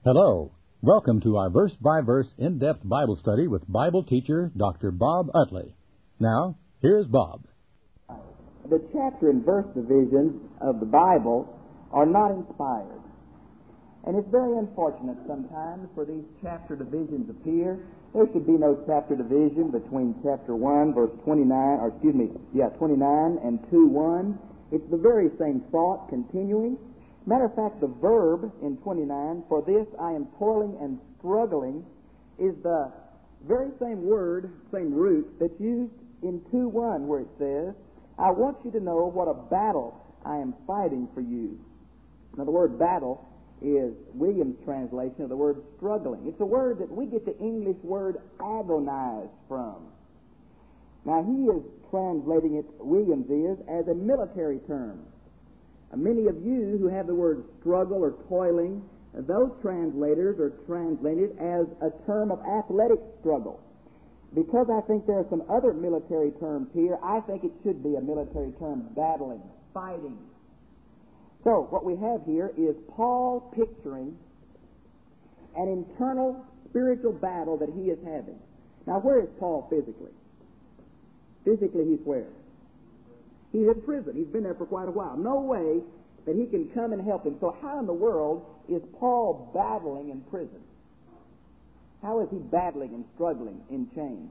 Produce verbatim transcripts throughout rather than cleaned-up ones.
Hello. Welcome to our verse-by-verse in-depth Bible study with Bible teacher Doctor Bob Utley. Now, here's Bob. The chapter and verse divisions of the Bible are not inspired. And it's very unfortunate sometimes for these chapter divisions appear. There should be no chapter division between chapter one, verse twenty-nine, or excuse me, yeah, twenty-nine and two one. It's the very same thought continuing. Matter of fact, the verb in twenty-nine, for this I am toiling and struggling, is the very same word, same root, that's used in two one, where it says, I want you to know what a battle I am fighting for you. Now, the word battle is William's translation of the word struggling. It's a word that we get the English word agonize from. Now, he is translating it, Williams is, as a military term. Uh, many of you who have the word struggle or toiling, uh, those translators are translated as a term of athletic struggle. Because I think there are some other military terms here, I think it should be a military term, battling, fighting. So, what we have here is Paul picturing an internal spiritual battle that he is having. Now, where is Paul physically? Physically, he's where? He's in prison. He's been there for quite a while. No way that he can come and help him. So how in the world is Paul battling in prison? How is he battling and struggling in chains?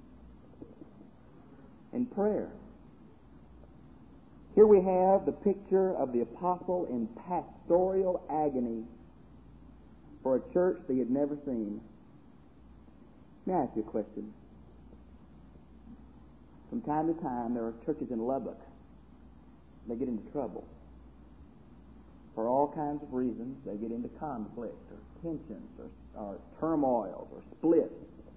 In prayer. Here we have the picture of the apostle in pastoral agony for a church that he had never seen. Let me ask you a question. From time to time, there are churches in Lubbock. They get into trouble. For all kinds of reasons, they get into conflict or tensions or, or turmoils or splits.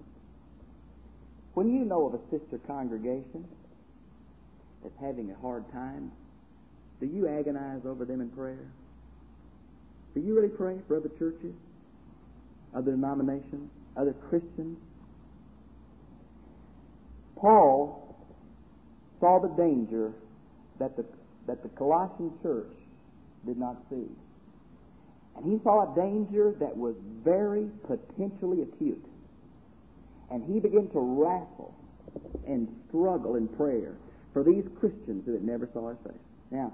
When you know of a sister congregation that's having a hard time, do you agonize over them in prayer? Do you really pray for other churches, other denominations, other Christians? Paul saw the danger that the that the Colossian church did not see. And he saw a danger that was very potentially acute. And he began to wrestle and struggle in prayer for these Christians who had never saw his face. Now,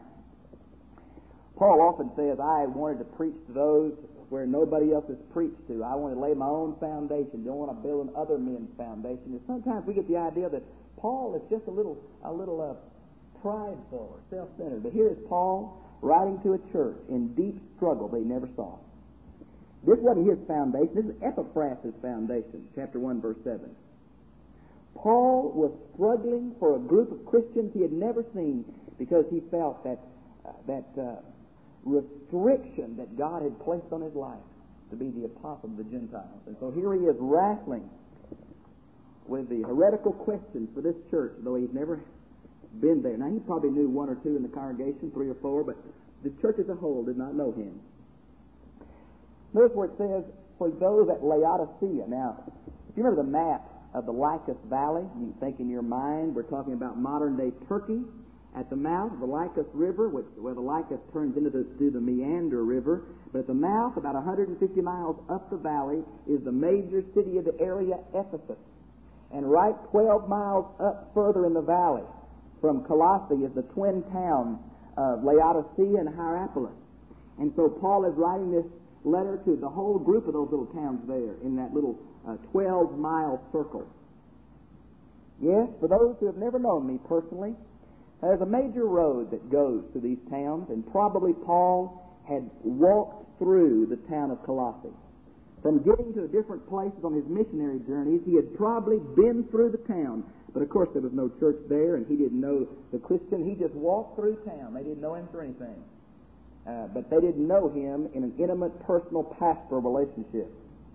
Paul often says, I wanted to preach to those where nobody else has preached to. I want to lay my own foundation. Don't want to build on other men's foundation. And sometimes we get the idea that Paul is just a little, a little uh, prideful or self-centered. But here is Paul writing to a church in deep struggle they never saw. This wasn't his foundation. This is Epaphras' foundation, chapter one, verse seven. Paul was struggling for a group of Christians he had never seen because he felt that uh, that uh, restriction that God had placed on his life to be the apostle of the Gentiles. And so here he is wrestling with the heretical questions for this church, though he's never been there. Now, he probably knew one or two in the congregation, three or four, but the church as a whole did not know him. Notice where it says, for those at Laodicea. Now, if you remember the map of the Lycus Valley, you think in your mind, we're talking about modern-day Turkey. At the mouth of the Lycus River, which, where the Lycus turns into the, to the Meander River, but at the mouth, about one hundred fifty miles up the valley, is the major city of the area, Ephesus. And right twelve miles up further in the valley, from Colossae, is the twin towns of Laodicea and Hierapolis. And so Paul is writing this letter to the whole group of those little towns there in that little twelve-mile uh, circle. Yes, for those who have never known me personally, there's a major road that goes to these towns, and probably Paul had walked through the town of Colossae. From getting to the different places on his missionary journeys, he had probably been through the town. But of course there was no church there, and he didn't know the Christian. He just walked through town. They didn't know him for anything. Uh, but they didn't know him in an intimate, personal, pastoral relationship.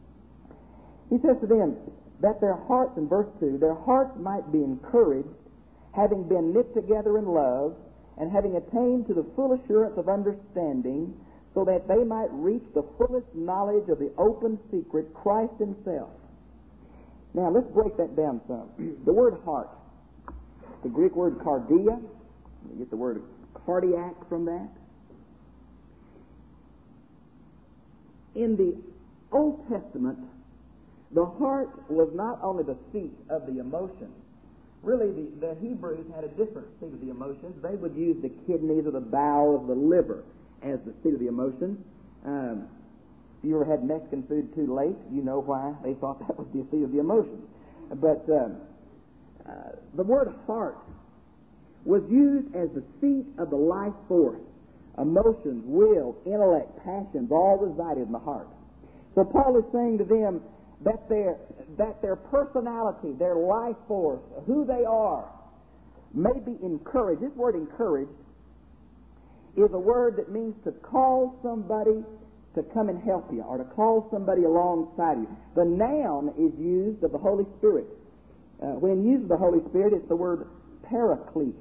He says to them that their hearts, in verse two, their hearts might be encouraged, having been knit together in love, and having attained to the full assurance of understanding, so that they might reach the fullest knowledge of the open secret, Christ himself. Now, let's break that down some. The word heart, the Greek word cardia, you get the word cardiac from that. In the Old Testament, the heart was not only the seat of the emotions. Really, the, the Hebrews had a different seat of the emotions. They would use the kidneys or the bowels, the liver, as the seat of the emotions. Um, if you ever had Mexican food too late, you know why they thought that was the seat of the emotions. But um, uh, the word heart was used as the seat of the life force. Emotions, will, intellect, passions, all resided in the heart. So Paul is saying to them that their, that their personality, their life force, who they are, may be encouraged. This word encouraged is a word that means to call somebody to come and help you, or to call somebody alongside you. The noun is used of the Holy Spirit. Uh, when used of the Holy Spirit, it's the word paraclete.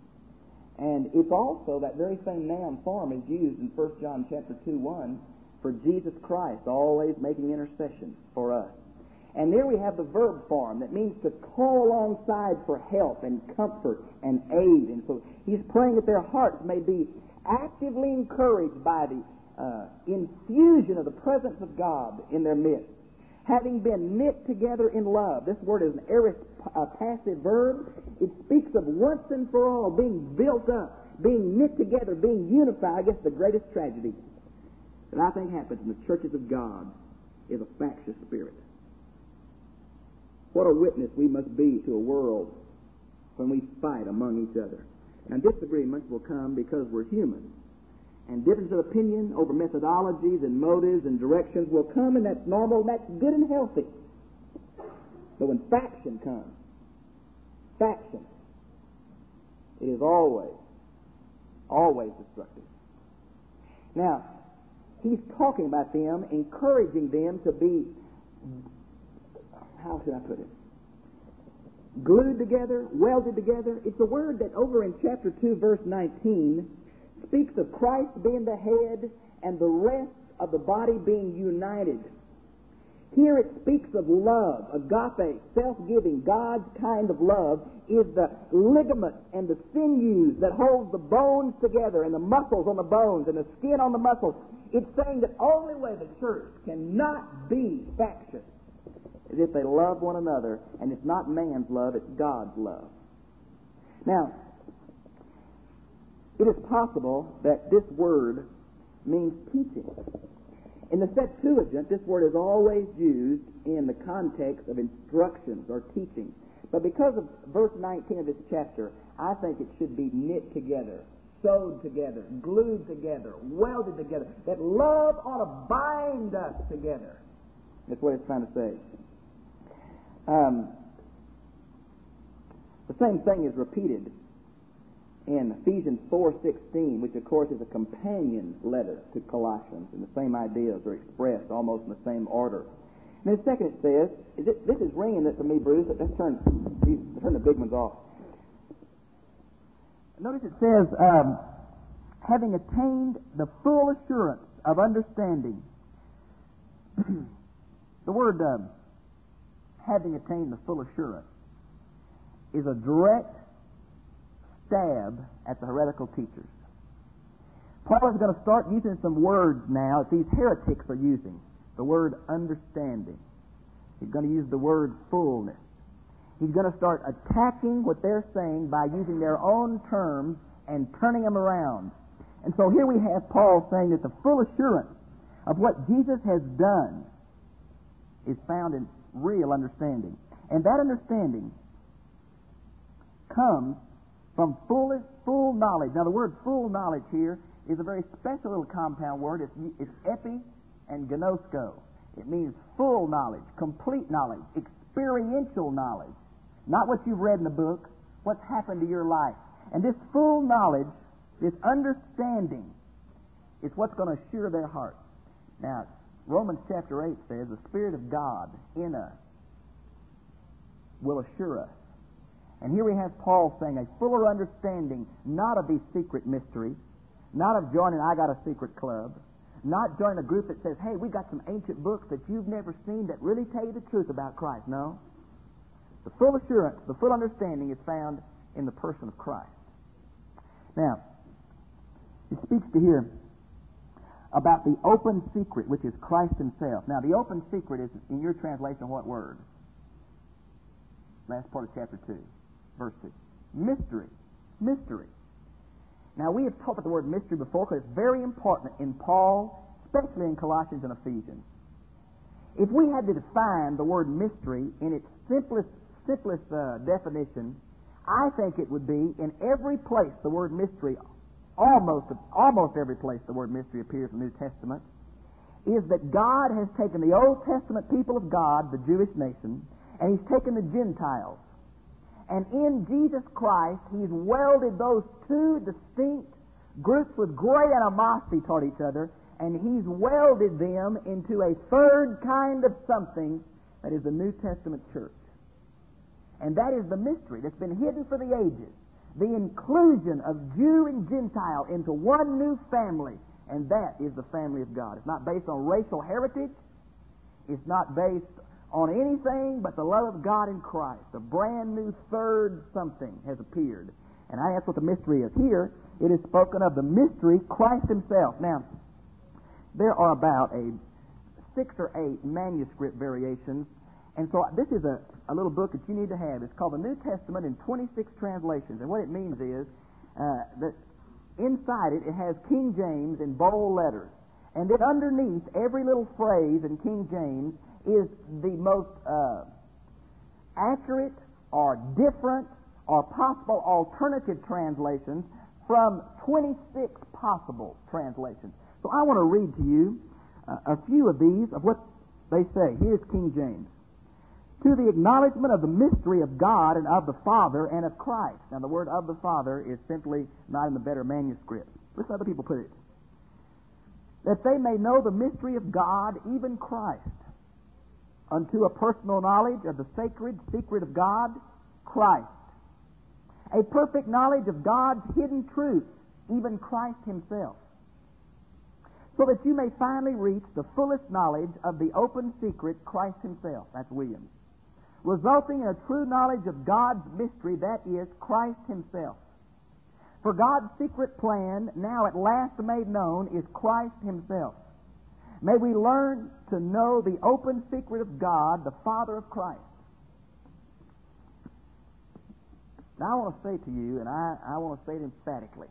And it's also, that very same noun form is used in First John chapter two, one, for Jesus Christ, always making intercession for us. And there we have the verb form that means to call alongside for help and comfort and aid. And so he's praying that their hearts may be actively encouraged by the uh, infusion of the presence of God in their midst. Having been knit together in love. This word is an aorist uh, passive verb. It speaks of once and for all being built up, being knit together, being unified. I guess the greatest tragedy that I think happens in the churches of God is a factious spirit. What a witness we must be to a world when we fight among each other. Now, disagreements will come because we're human. And difference of opinion over methodologies and motives and directions will come, and that's normal, and that's good and healthy. But when faction comes, faction, it is always, always destructive. Now, he's talking about them, encouraging them to be, how should I put it, glued together, welded together. It's a word that over in chapter two, verse nineteen, speaks of Christ being the head and the rest of the body being united. Here it speaks of love, agape, self-giving, God's kind of love is the ligament and the sinews that holds the bones together and the muscles on the bones and the skin on the muscles. It's saying that only way the church cannot be factious is if they love one another, and it's not man's love, it's God's love. Now, it is possible that this word means teaching. In the Septuagint, this word is always used in the context of instructions or teaching. But because of verse nineteen of this chapter, I think it should be knit together, sewed together, glued together, welded together. That love ought to bind us together. That's what it's trying to say. Um, the same thing is repeated in Ephesians four sixteen, which of course is a companion letter to Colossians, and the same ideas are expressed almost in the same order. And then second it says, is it, this is ringing it for me, Bruce. Let's turn these, turn the big ones off. Notice it says, um, having attained the full assurance of understanding. The word um, having attained the full assurance is a direct stab at the heretical teachers. Paul is going to start using some words now that these heretics are using. The word understanding. He's going to use the word fullness. He's going to start attacking what they're saying by using their own terms and turning them around. And so here we have Paul saying that the full assurance of what Jesus has done is found in real understanding. And that understanding comes from full, full knowledge. Now, the word full knowledge here is a very special little compound word. It's, it's epi and gnosko. It means full knowledge, complete knowledge, experiential knowledge. Not what you've read in the book, what's happened to your life. And this full knowledge, this understanding, is what's going to assure their hearts. Now, Romans chapter eight says, the Spirit of God in us will assure us. And here we have Paul saying a fuller understanding, not of these secret mysteries, not of joining I Got a Secret Club, not joining a group that says, hey, we got some ancient books that you've never seen that really tell you the truth about Christ. No. The full assurance, the full understanding is found in the person of Christ. Now, it speaks to here about the open secret, which is Christ himself. Now, the open secret is, in your translation, what word? Last part of chapter two, verse two. Mystery. Mystery. Now, we have talked about the word mystery before because it's very important in Paul, especially in Colossians and Ephesians. If we had to define the word mystery in its simplest, simplest uh, definition, I think it would be in every place the word mystery, almost, almost every place the word mystery appears in the New Testament, is that God has taken the Old Testament people of God, the Jewish nation, and He's taken the Gentiles. And in Jesus Christ, He's welded those two distinct groups with great animosity toward each other, and He's welded them into a third kind of something that is the New Testament church. And that is the mystery that's been hidden for the ages. The inclusion of Jew and Gentile into one new family, and that is the family of God. It's not based on racial heritage. It's not based on anything but the love of God in Christ. A brand new third something has appeared. And I ask what the mystery is. Here, it is spoken of the mystery, Christ himself. Now, there are about a six or eight manuscript variations. And so this is a, a little book that you need to have. It's called the New Testament in twenty-six translations. And what it means is uh, that inside it, it has King James in bold letters. And then underneath every little phrase in King James is the most uh, accurate or different or possible alternative translations from twenty-six possible translations. So I want to read to you uh, a few of these of what they say. Here's King James. To the acknowledgement of the mystery of God and of the Father and of Christ. Now the word of the Father is simply not in the better manuscript. Listen to other people put it. That they may know the mystery of God, even Christ, unto a personal knowledge of the sacred secret of God, Christ. A perfect knowledge of God's hidden truth, even Christ himself. So that you may finally reach the fullest knowledge of the open secret, Christ himself. That's Williams. Resulting in a true knowledge of God's mystery, that is, Christ himself. For God's secret plan, now at last made known, is Christ himself. May we learn to know the open secret of God, the Father of Christ. Now I want to say to you, and I, I want to say it emphatically,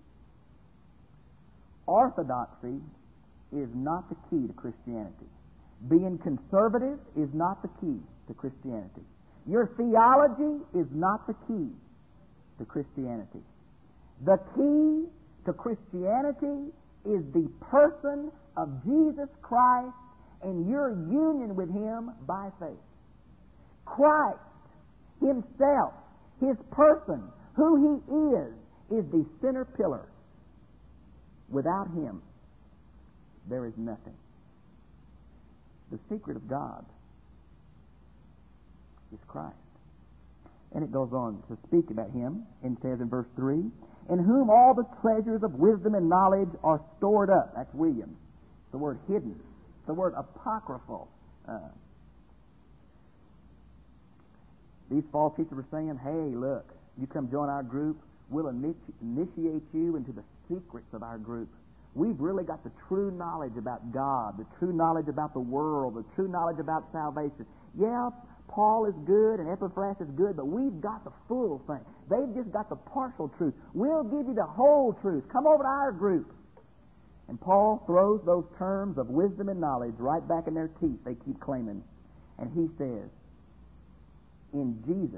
orthodoxy is not the key to Christianity. Being conservative is not the key to Christianity. Your theology is not the key to Christianity. The key to Christianity is the person of Jesus Christ and your union with him by faith. Christ himself, his person, who he is, is the center pillar. Without him, there is nothing. The secret of God is Christ. And it goes on to speak about him and says in verse three, in whom all the treasures of wisdom and knowledge are stored up. That's Williams. The word hidden. The word apocryphal. Uh, these false teachers were saying, hey, look, you come join our group, we'll initiate you into the secrets of our group. We've really got the true knowledge about God, the true knowledge about the world, the true knowledge about salvation. Yeah, Paul is good and Epaphras is good, but we've got the full thing. They've just got the partial truth. We'll give you the whole truth. Come over to our group. And Paul throws those terms of wisdom and knowledge right back in their teeth they keep claiming. And he says, in Jesus,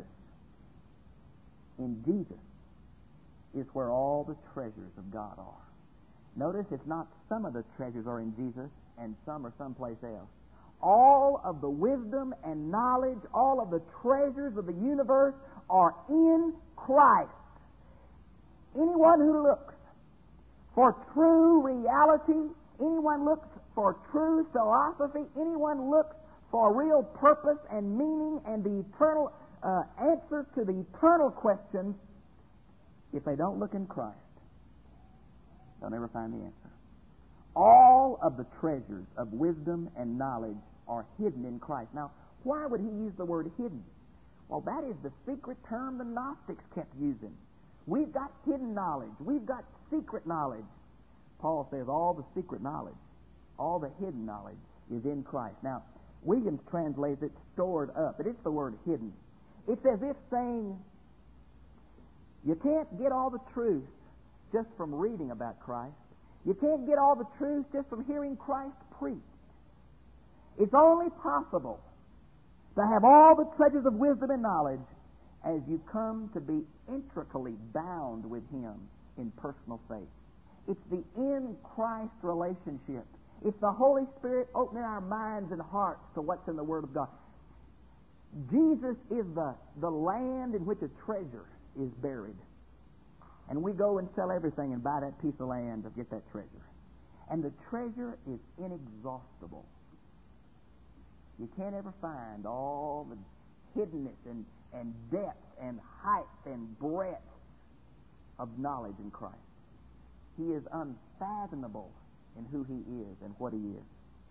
in Jesus is where all the treasures of God are. Notice it's not some of the treasures are in Jesus and some are someplace else. All of the wisdom and knowledge, all of the treasures of the universe are in Christ. Anyone who looks for true reality, anyone looks for true philosophy, anyone looks for real purpose and meaning and the eternal uh, answer to the eternal questions, if they don't look in Christ, they'll never find the answer. All of the treasures of wisdom and knowledge are hidden in Christ. Now, why would he use the word hidden? Well, that is the secret term the Gnostics kept using. We've got hidden knowledge. We've got secret knowledge. Paul says all the secret knowledge, all the hidden knowledge is in Christ. Now, Williams translates it stored up, but it's the word hidden. It's as if saying, you can't get all the truth just from reading about Christ. You can't get all the truth just from hearing Christ preached. It's only possible to have all the treasures of wisdom and knowledge as you come to be intricately bound with Him in personal faith. It's the in Christ relationship. It's the Holy Spirit opening our minds and hearts to what's in the Word of God. Jesus is the, the land in which a treasure is buried. And we go and sell everything and buy that piece of land to get that treasure. And the treasure is inexhaustible. You can't ever find all the hiddenness and, and depth and height and breadth of knowledge in Christ. He is unfathomable in who He is and what He is.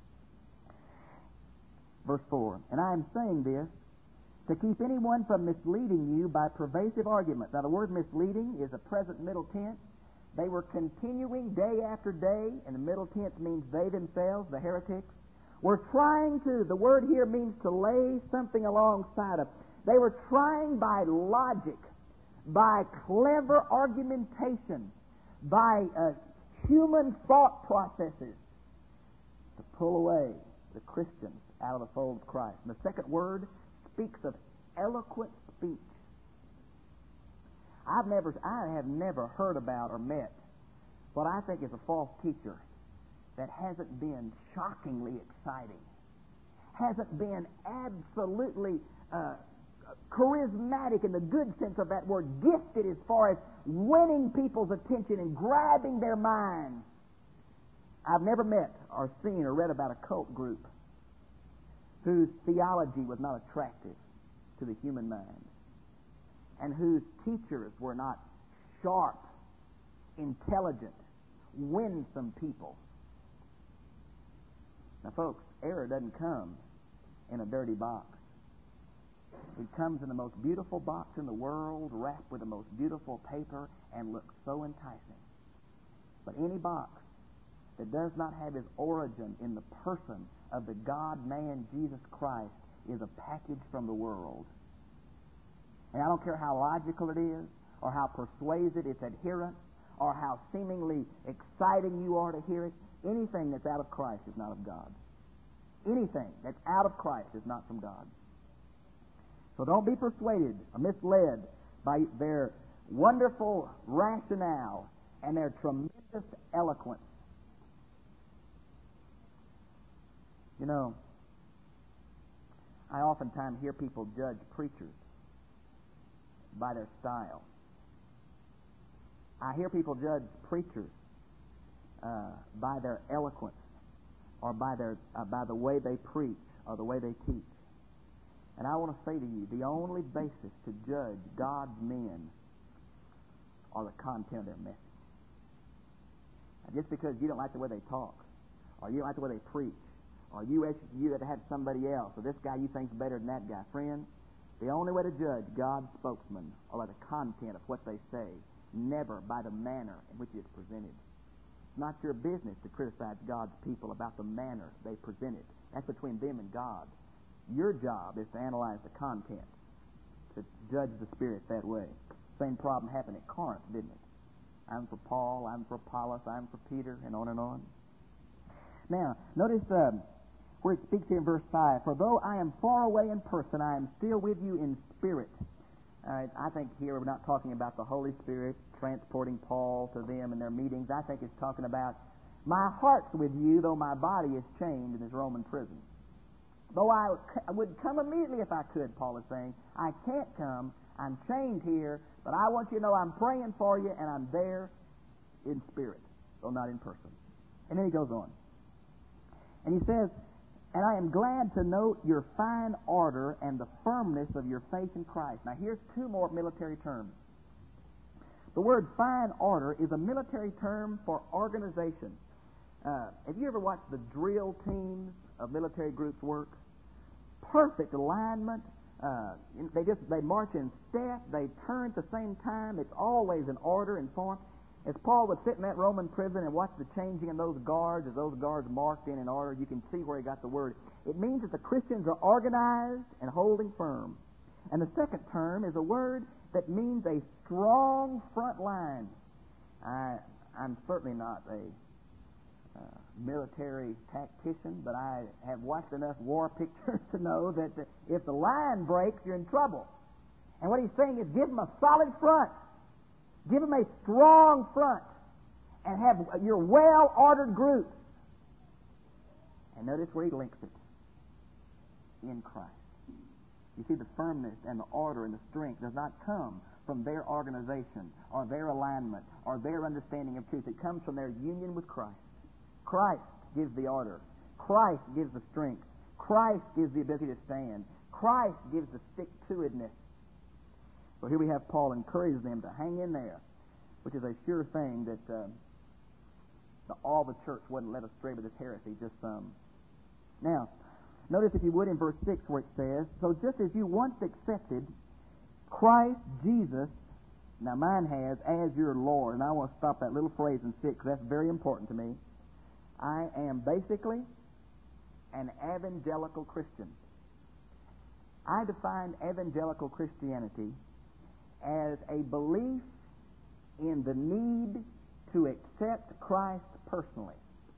Verse four, and I am saying this to keep anyone from misleading you by pervasive arguments. Now the word misleading is a present middle tense. They were continuing day after day, and the middle tense means they themselves, the heretics, were trying to, the word here means to lay something alongside of. They were trying by logic, by clever argumentation, by uh, human thought processes to pull away the Christians out of the fold of Christ. And the second word speaks of eloquent speech. I've never, I have never heard about or met what I think is a false teacher that hasn't been shockingly exciting, hasn't been absolutely uh, charismatic in the good sense of that word, gifted as far as winning people's attention and grabbing their minds. I've never met or seen or read about a cult group whose theology was not attractive to the human mind and whose teachers were not sharp, intelligent, winsome people. Now, folks, error doesn't come in a dirty box. It comes in the most beautiful box in the world, wrapped with the most beautiful paper, and looks so enticing. But any box that does not have its origin in the person of the God-man Jesus Christ is a package from the world. And I don't care how logical it is, or how persuasive its adherents, or how seemingly exciting you are to hear it, anything that's out of Christ is not of God. Anything that's out of Christ is not from God. So don't be persuaded or misled by their wonderful rationale and their tremendous eloquence. You know, I oftentimes hear people judge preachers by their style. I hear people judge preachers uh, by their eloquence, or by their uh, by the way they preach, or the way they teach. And I want to say to you, the only basis to judge God's men are the content of their message. Now, just because you don't like the way they talk, or you don't like the way they preach, or you you that have somebody else, or this guy you think's better than that guy, friend, the only way to judge God's spokesman are by the content of what they say, never by the manner in which it's presented. It's not your business to criticize God's people about the manner they present it. That's between them and God. Your job is to analyze the content, to judge the Spirit that way. Same problem happened at Corinth, didn't it? I'm for Paul, I'm for Apollos, I'm for Peter, and on and on. Now, notice um, where it speaks here in verse five, for though I am far away in person, I am still with you in spirit. Uh, I think here we're not talking about the Holy Spirit transporting Paul to them in their meetings. I think it's talking about my heart's with you, though my body is chained in this Roman prison. Though I would come immediately if I could, Paul is saying, I can't come. I'm chained here, but I want you to know I'm praying for you, and I'm there in spirit, though not in person. And then he goes on. And he says, and I am glad to note your fine ardor and the firmness of your faith in Christ. Now here's two more military terms. The word fine ardor is a military term for organization. Uh, have you ever watched the drill teams of military groups work? Perfect alignment. Uh, they just they march in step. They turn at the same time. It's always in order and form. As Paul would sit in that Roman prison and watch the changing in those guards, as those guards marched in in order, you can see where he got the word. It means that the Christians are organized and holding firm. And the second term is a word that means a strong front line. I, I'm certainly not a uh, military tactician, but I have watched enough war pictures to know that the, if the line breaks, you're in trouble. And what he's saying is give them a solid front. Give them a strong front. And have your well-ordered groups. And notice where he links it. In Christ. You see, the firmness and the order and the strength does not come from their organization or their alignment or their understanding of truth. It comes from their union with Christ. Christ gives the order. Christ gives the strength. Christ gives the ability to stand. Christ gives the stick-to-itness. So here we have Paul encourages them to hang in there, which is a sure thing that uh, the, all the church wasn't led astray by this heresy, just some. Now, notice if you would in verse six where it says, so just as you once accepted Christ Jesus, now mine has, as your Lord, and I want to stop that little phrase in six because that's very important to me. I am basically an evangelical Christian. I define evangelical Christianity as a belief in the need to accept Christ personally.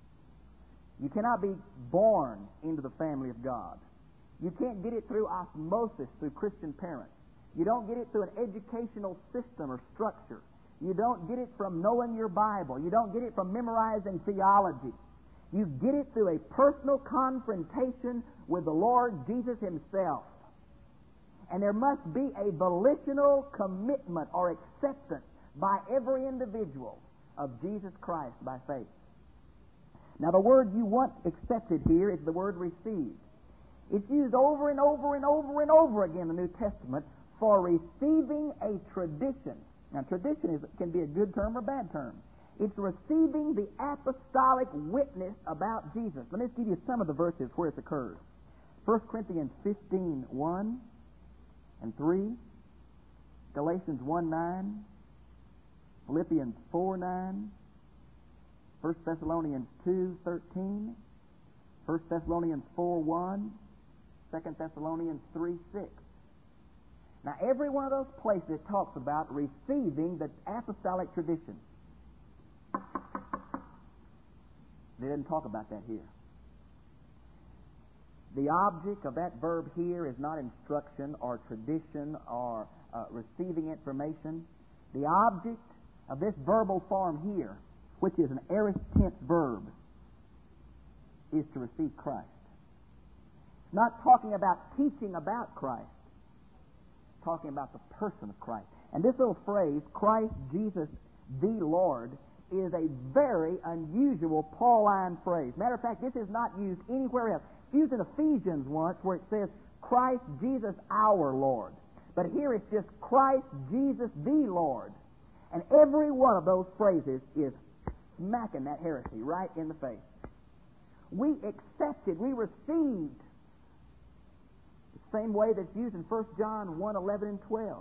You cannot be born into the family of God. You can't get it through osmosis through Christian parents. You don't get it through an educational system or structure. You don't get it from knowing your Bible. You don't get it from memorizing theology. You get it through a personal confrontation with the Lord Jesus Himself. And there must be a volitional commitment or acceptance by every individual of Jesus Christ by faith. Now the word you once accepted here is the word received. It's used over and over and over and over again in the New Testament for receiving a tradition. Now tradition is, can be a good term or a bad term. It's receiving the apostolic witness about Jesus. Let me just give you some of the verses where it occurs. First Corinthians fifteen, one and three, Galatians one, nine, Philippians four, nine, First Thessalonians two, thirteen, First Thessalonians four, one, Second Thessalonians three, six. Now, every one of those places it talks about receiving the apostolic tradition. They didn't talk about that here. The object of that verb here is not instruction or tradition or uh, receiving information. The object of this verbal form here, which is an aorist tense verb, is to receive Christ. It's not talking about teaching about Christ. It's talking about the person of Christ. And this little phrase, Christ Jesus the Lord, is a very unusual Pauline phrase. Matter of fact, this is not used anywhere else. It's used in Ephesians once where it says, Christ Jesus our Lord. But here it's just Christ Jesus the Lord. And every one of those phrases is smacking that heresy right in the face. We accepted, we received. The same way that's used in First John one, eleven, and twelve.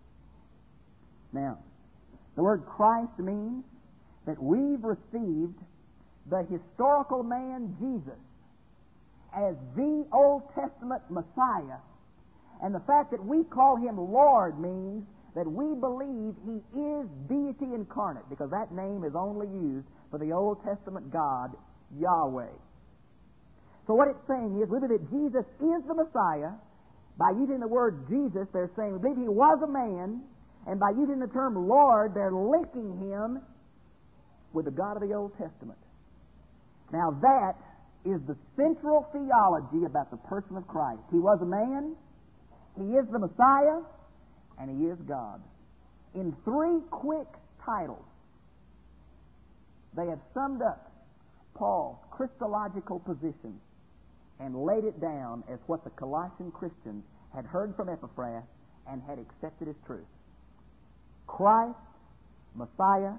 Now, the word Christ means that we've received the historical man Jesus as the Old Testament Messiah. And the fact that we call Him Lord means that we believe He is deity incarnate, because that name is only used for the Old Testament God, Yahweh. So what it's saying is, we believe that Jesus is the Messiah. By using the word Jesus, they're saying we believe He was a man, and by using the term Lord, they're linking Him with the God of the Old Testament. Now that is the central theology about the person of Christ. He was a man, He is the Messiah, and He is God. In three quick titles, they have summed up Paul's Christological position and laid it down as what the Colossian Christians had heard from Epaphras and had accepted as truth. Christ, Messiah,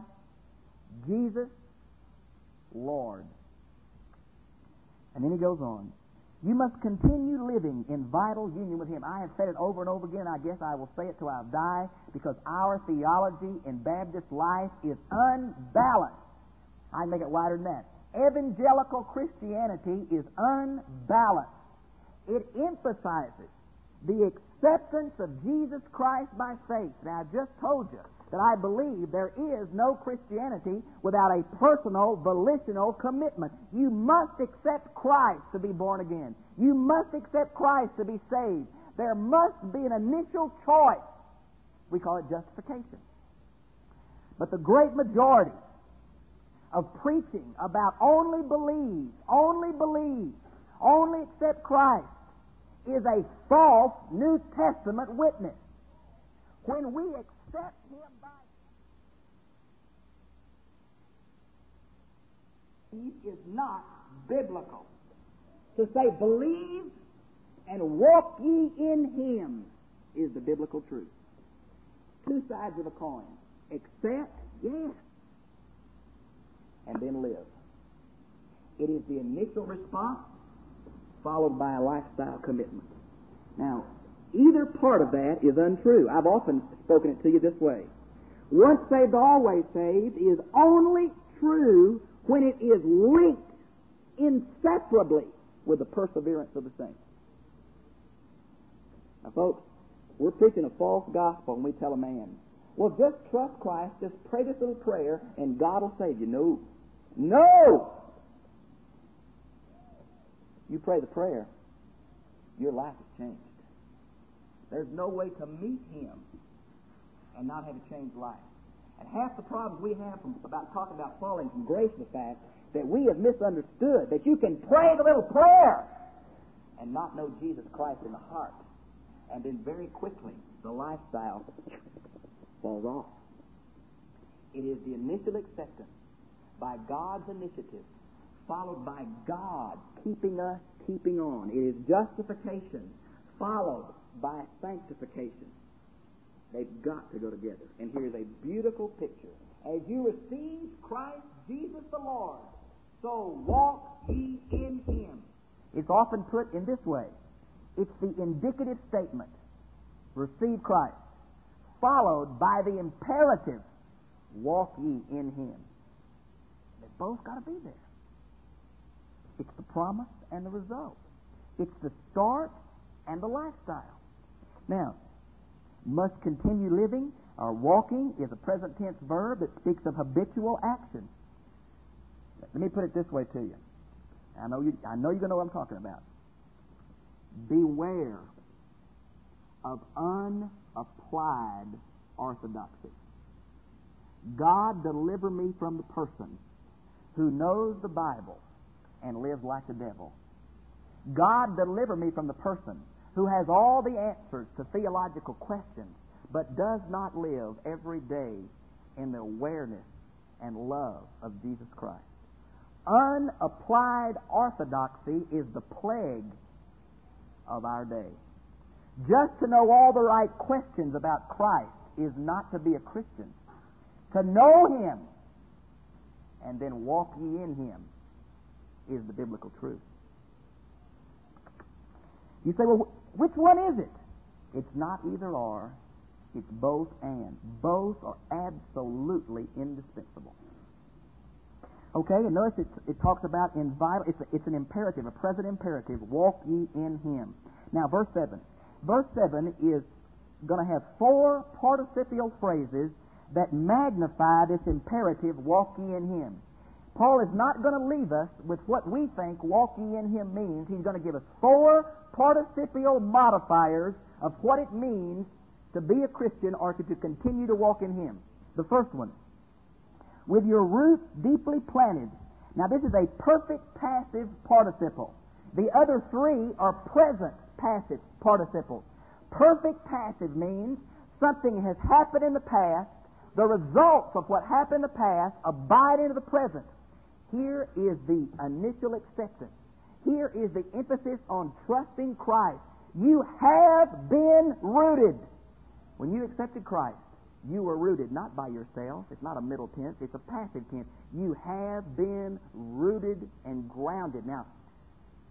Jesus, Lord. And then he goes on. You must continue living in vital union with Him. I have said it over and over again. I guess I will say it till I die, because our theology in Baptist life is unbalanced. I can make it wider than that. Evangelical Christianity is unbalanced. It emphasizes the acceptance of Jesus Christ by faith. Now, I just told you that I believe there is no Christianity without a personal, volitional commitment. You must accept Christ to be born again. You must accept Christ to be saved. There must be an initial choice. We call it justification. But the great majority of preaching about only believe, only believe, only accept Christ is a false New Testament witness. When we accept Him by faith, is not biblical. To say believe and walk ye in Him is the biblical truth. Two sides of a coin. Accept, yes, and then live. It is the initial response followed by a lifestyle commitment. Now, either part of that is untrue. I've often spoken it to you this way. Once saved, always saved is only true when it is linked inseparably with the perseverance of the saints. Now, folks, we're preaching a false gospel when we tell a man, well, just trust Christ, just pray this little prayer, and God will save you. No. No! You pray the prayer, your life has changed. There's no way to meet Him and not have a changed life. And half the problems we have from, about talking about falling from grace is the fact that we have misunderstood that you can pray the little prayer and not know Jesus Christ in the heart. And then very quickly, the lifestyle falls off. It is the initial acceptance by God's initiative, followed by God keeping us, keeping on. It is justification, followed by sanctification. They've got to go together. And here's a beautiful picture. As you receive Christ Jesus the Lord, so walk ye in Him. It's often put in this way. It's the indicative statement, receive Christ, followed by the imperative, walk ye in Him. They've both got to be there. It's the promise and the result. It's the start and the lifestyle. Now, must continue living or walking is a present tense verb that speaks of habitual action. Let me put it this way to you. I know you I know you're going to know what I'm talking about. Beware of unapplied orthodoxy. God deliver me from the person who knows the Bible and lives like the devil. God deliver me from the person who has all the answers to theological questions but does not live every day in the awareness and love of Jesus Christ. Unapplied orthodoxy is the plague of our day. Just to know all the right questions about Christ is not to be a Christian. To know Him and then walk ye in Him is the biblical truth. You say, well, which one is it? It's not either or. It's both and. Both are absolutely indispensable. Okay, and notice it, it talks about in vital, it's, a, it's an imperative, a present imperative, walk ye in Him. Now, verse seven. Verse seven is going to have four participial phrases that magnify this imperative, walk ye in Him. Paul is not going to leave us with what we think walk ye in Him means. He's going to give us four participial modifiers of what it means to be a Christian or to, to continue to walk in Him. The first one, with your roots deeply planted. Now this is a perfect passive participle. The other three are present passive participles. Perfect passive means something has happened in the past. The results of what happened in the past abide into the present. Here is the initial acceptance. Here is the emphasis on trusting Christ. You have been rooted. When you accepted Christ, you were rooted not by yourself. It's not a middle tense. It's a passive tense. You have been rooted and grounded. Now,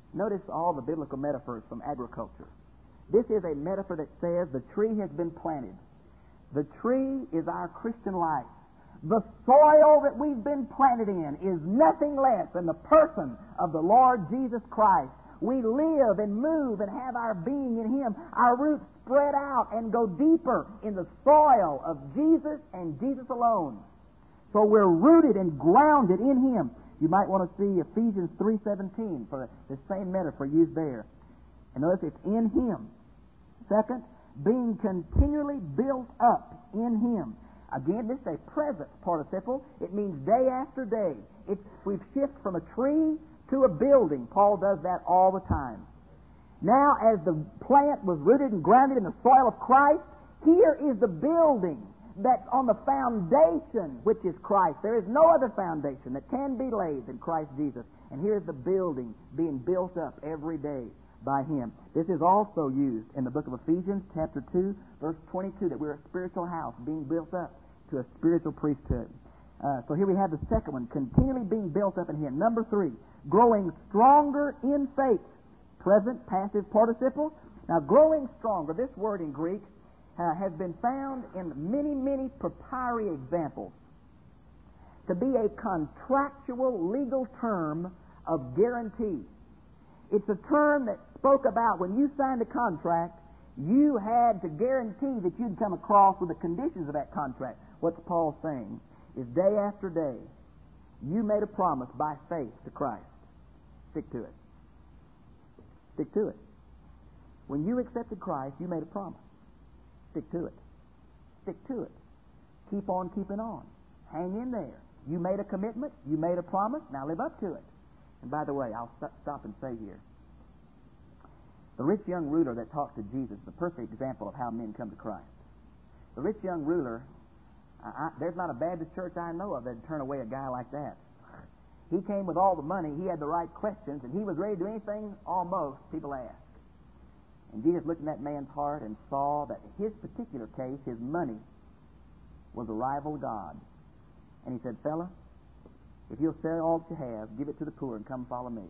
Notice all the biblical metaphors from agriculture. This is a metaphor that says the tree has been planted. The tree is our Christian life. The soil that we've been planted in is nothing less than the person of the Lord Jesus Christ. We live and move and have our being in Him. Our roots spread out and go deeper in the soil of Jesus and Jesus alone. So we're rooted and grounded in Him. You might want to see Ephesians three seventeen for the same metaphor used there. And notice it's in Him. Second, being continually built up in Him. Again, this is a present participle. It means day after day. It's, we've shifted from a tree to a building. Paul does that all the time. Now, as the plant was rooted and grounded in the soil of Christ, here is the building that's on the foundation, which is Christ. There is no other foundation that can be laid than Christ Jesus. And here's the building being built up every day by Him. This is also used in the book of Ephesians, chapter two, verse twenty-two, that we're a spiritual house being built up to a spiritual priesthood. Uh, so here we have the second one, continually being built up in Him. Number three, growing stronger in faith. Present, passive participle. Now, growing stronger, this word in Greek uh, has been found in many, many papyri examples to be a contractual legal term of guarantee. It's a term that spoke about when you signed a contract, you had to guarantee that you'd come across with the conditions of that contract. What's Paul saying is day after day, you made a promise by faith to Christ. Stick to it. Stick to it. When you accepted Christ, you made a promise. Stick to it. Stick to it. Keep on keeping on. Hang in there. You made a commitment. You made a promise. Now live up to it. And by the way, I'll st- stop and say here, the rich young ruler that talked to Jesus is the perfect example of how men come to Christ. The rich young ruler, I, I, there's not a Baptist church I know of that'd turn away a guy like that. He came with all the money, he had the right questions, and he was ready to do anything almost people asked. And Jesus looked in that man's heart and saw that in his particular case, his money was a rival God. And he said, fella, if you'll sell all that you have, give it to the poor and come follow me.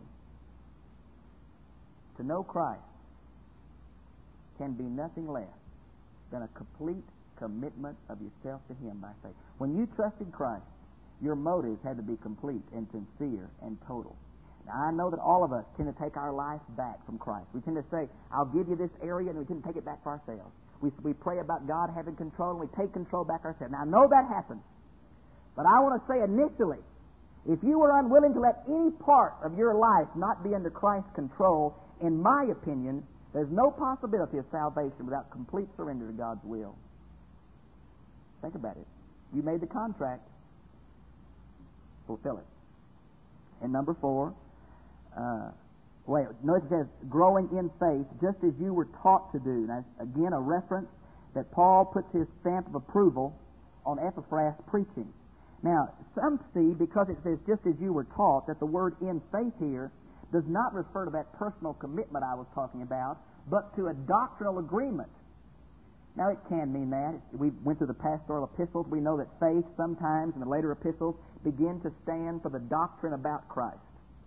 To know Christ can be nothing less than a complete commitment of yourself to Him by faith. When you trusted Christ, your motives had to be complete and sincere and total. Now, I know that all of us tend to take our life back from Christ. We tend to say, I'll give you this area, and we tend to take it back for ourselves. We, we pray about God having control, and we take control back ourselves. Now, I know that happens. But I want to say initially, if you were unwilling to let any part of your life not be under Christ's control, in my opinion, there's no possibility of salvation without complete surrender to God's will. Think about it. You made the contract. Fulfill it. And number four, uh, wait, notice it says, growing in faith, just as you were taught to do. Now, again, a reference that Paul puts his stamp of approval on Epaphras' preaching. Now, some see, because it says just as you were taught, that the word in faith here does not refer to that personal commitment I was talking about, but to a doctrinal agreement. Now, it can mean that. We went through the pastoral epistles. We know that faith sometimes in the later epistles begin to stand for the doctrine about Christ.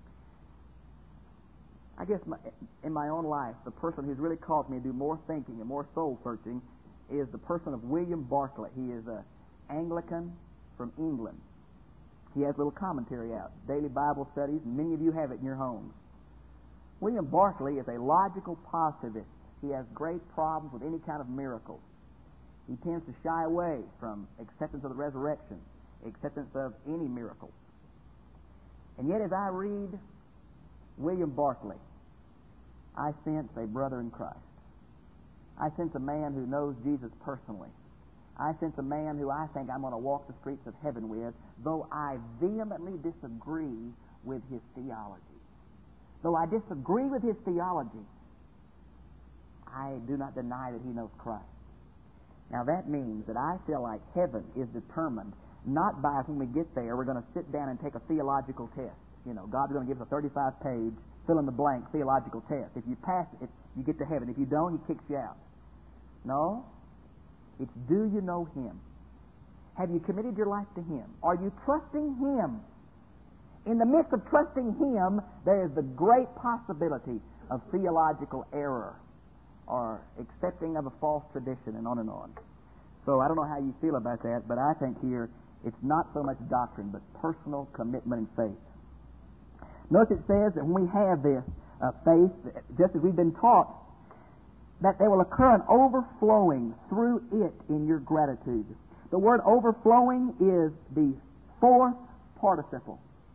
I guess my, in my own life, the person who's really caused me to do more thinking and more soul-searching is the person of William Barclay. He is an Anglican from England. He has a little commentary out, daily Bible studies, and many of you have it in your homes. William Barclay is a logical positivist. He has great problems with any kind of miracles. He tends to shy away from acceptance of the resurrection, acceptance of any miracles. And yet, as I read William Barclay, I sense a brother in Christ. I sense a man who knows Jesus personally. I sense a man who I think I'm going to walk the streets of heaven with, though I vehemently disagree with his theology. Though I disagree with his theology, I do not deny that he knows Christ. Now that means that I feel like heaven is determined not by when we get there, we're going to sit down and take a theological test. You know, God's going to give us a thirty-five page, fill in the blank theological test. If you pass it, you get to heaven. If you don't, he kicks you out. No. It's do you know Him? Have you committed your life to Him? Are you trusting Him? In the midst of trusting Him, there is the great possibility of theological error or accepting of a false tradition, and on and on. So I don't know how you feel about that, but I think here it's not so much doctrine, but personal commitment and faith. Notice it says that when we have this uh, faith, just as we've been taught, that there will occur an overflowing through it in your gratitude. The word overflowing is the fourth participle.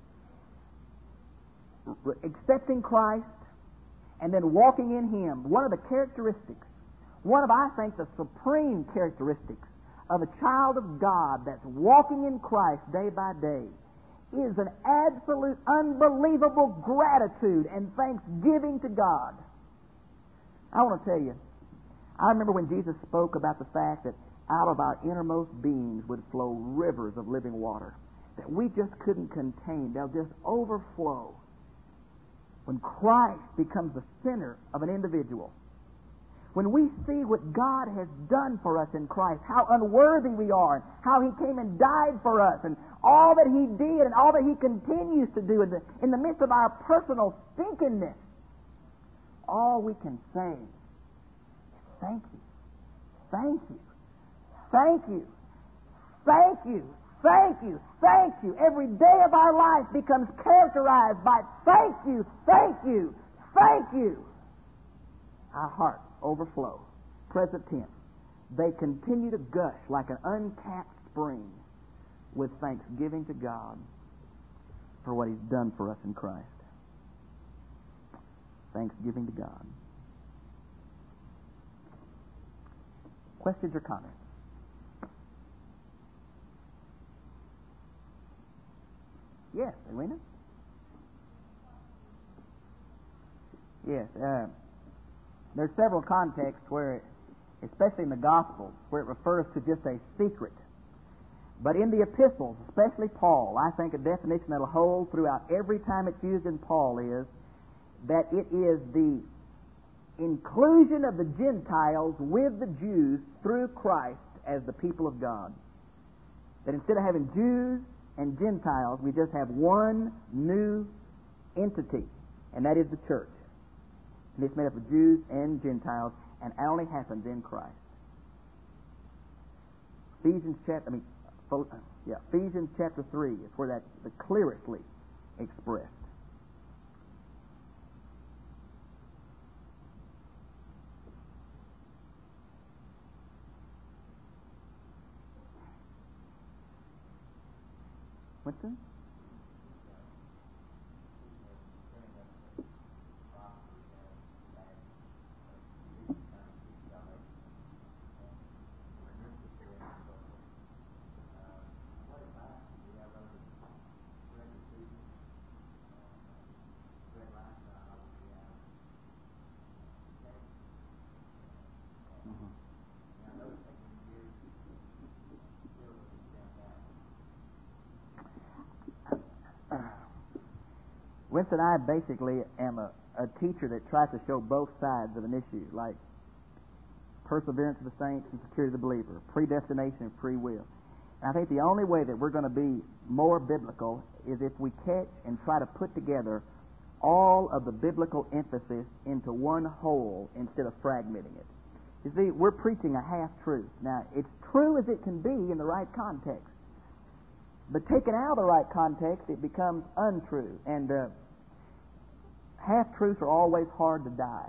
Accepting Christ and then walking in Him. One of the characteristics, one of, I think, the supreme characteristics of a child of God that's walking in Christ day by day is an absolute, unbelievable gratitude and thanksgiving to God. I want to tell you, I remember when Jesus spoke about the fact that out of our innermost beings would flow rivers of living water that we just couldn't contain. They'll just overflow. When Christ becomes the center of an individual, when we see what God has done for us in Christ, how unworthy we are, and how He came and died for us, and all that He did and all that He continues to do in the, in the midst of our personal stinkiness, all we can say is thank you, thank you, thank you, thank you, thank you, thank you. Every day of our life becomes characterized by thank you, thank you, thank you. Our hearts overflow. Present tense. They continue to gush like an uncapped spring with thanksgiving to God for what He's done for us in Christ. Thanksgiving to God. Questions or comments? Yes, Edwina? Yes. Uh, there's several contexts where, it, especially in the Gospels, where it refers to just a secret. But in the epistles, especially Paul, I think a definition that'll hold throughout every time it's used in Paul is that it is the inclusion of the Gentiles with the Jews through Christ as the people of God. That instead of having Jews and Gentiles, we just have one new entity, and that is the church. And it's made up of Jews and Gentiles, and it only happens in Christ. Ephesians chapter, I mean, yeah, Ephesians chapter three is where that's the clearly expressed. Winston? Winston, I basically am a, a teacher that tries to show both sides of an issue, like perseverance of the saints and security of the believer, predestination and free will. And I think the only way that we're going to be more biblical is if we catch and try to put together all of the biblical emphasis into one whole instead of fragmenting it. You see, we're preaching a half-truth. Now, it's true as it can be in the right context. But taken out of the right context, it becomes untrue. And uh, half-truths are always hard to die.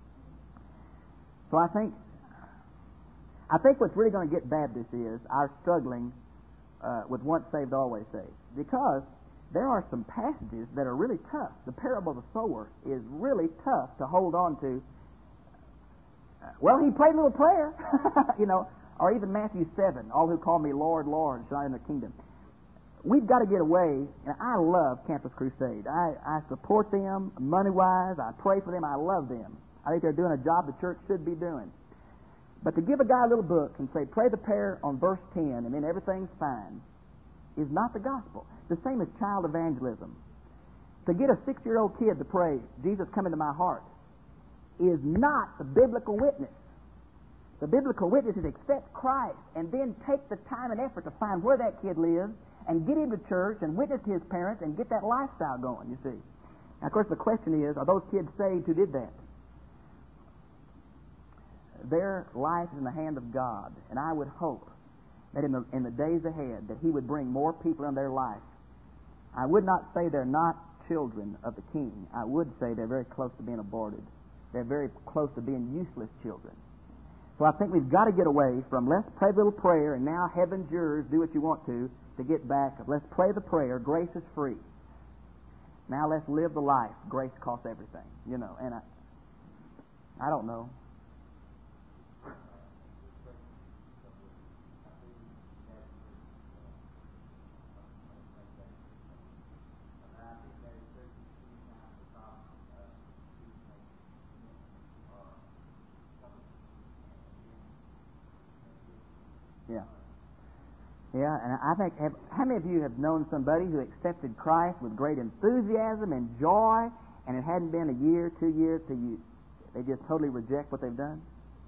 So I think I think what's really going to get Baptists is our struggling uh, with once saved, always saved. Because there are some passages that are really tough. The parable of the sower is really tough to hold on to. Uh, well, he prayed a little prayer, you know, or even Matthew seven, all who call me Lord, Lord shall enter the kingdom. We've got to get away, and I love Campus Crusade. I, I support them money-wise. I pray for them. I love them. I think they're doing a job the church should be doing. But to give a guy a little book and say, pray the prayer on verse ten, and then everything's fine, is not the gospel. The same as child evangelism. To get a six-year-old kid to pray, Jesus, come into my heart, is not the biblical witness. The biblical witness is accept Christ and then take the time and effort to find where that kid lives and get him to church and witness to his parents and get that lifestyle going, you see. Now, of course, the question is, are those kids saved who did that? Their life is in the hand of God, and I would hope that in the, in the days ahead that He would bring more people in their life. I would not say they're not children of the King. I would say they're very close to being aborted. They're very close to being useless children. So I think we've got to get away from let's pray a little prayer and now heaven's yours, do what you want to, to get back. Let's pray the prayer, grace is free. Now let's live the life, grace costs everything, you know. And I, I don't know. Yeah. Yeah, and I think, have, how many of you have known somebody who accepted Christ with great enthusiasm and joy, and it hadn't been a year, two years, till you, they just totally reject what they've done?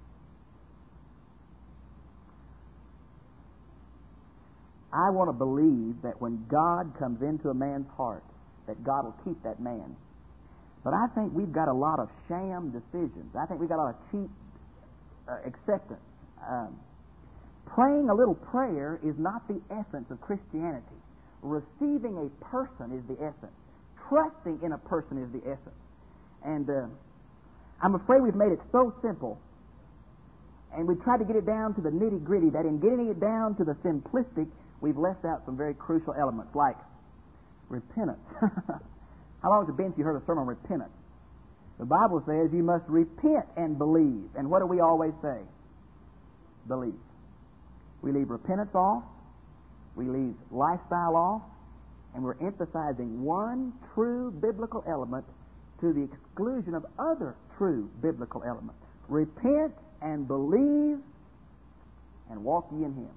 I want to believe that when God comes into a man's heart, that God will keep that man. But I think we've got a lot of sham decisions. I think we've got a lot of cheap uh, acceptance. Um, Praying a little prayer is not the essence of Christianity. Receiving a person is the essence. Trusting in a person is the essence. And uh, I'm afraid we've made it so simple, and we've tried to get it down to the nitty-gritty, that in getting it down to the simplistic, we've left out some very crucial elements, like repentance. How long has it been since you heard a sermon on repentance? The Bible says you must repent and believe. And what do we always say? Believe. We leave repentance off, we leave lifestyle off, and we're emphasizing one true biblical element to the exclusion of other true biblical elements. Repent and believe and walk ye in Him.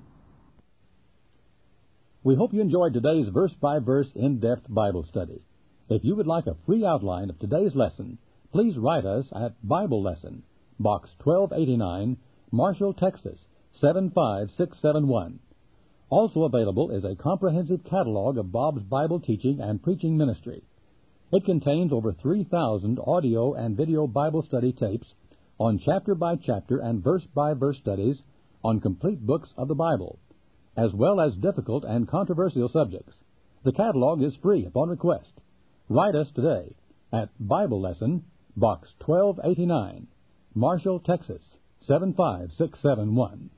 We hope you enjoyed today's verse-by-verse in-depth Bible study. If you would like a free outline of today's lesson, please write us at Bible Lesson, Box twelve eighty-nine, Marshall, Texas, seven five six seven one. Also available is a comprehensive catalog of Bob's Bible teaching and preaching ministry. It contains over three thousand audio and video Bible study tapes on chapter-by-chapter and verse-by-verse studies on complete books of the Bible, as well as difficult and controversial subjects. The catalog is free upon request. Write us today at Bible Lesson, Box twelve eighty-nine, Marshall, Texas, seven five six seven one.